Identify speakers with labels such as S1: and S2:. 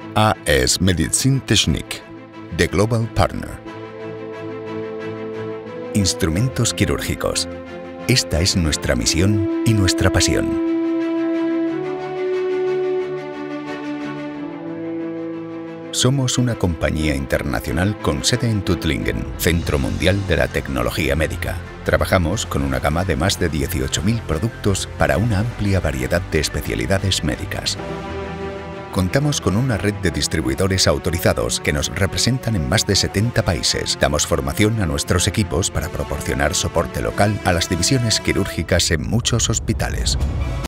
S1: AS Medizintechnik, The Global Partner. Instrumentos quirúrgicos. Esta es nuestra misión y nuestra pasión. Somos una compañía internacional con sede en Tuttlingen, Centro Mundial de la Tecnología Médica. Trabajamos con una gama de más de 18.000 productos para una amplia variedad de especialidades médicas. Contamos con una red de distribuidores autorizados que nos representan en más de 70 países. Damos formación a nuestros equipos para proporcionar soporte local a las divisiones quirúrgicas en muchos hospitales.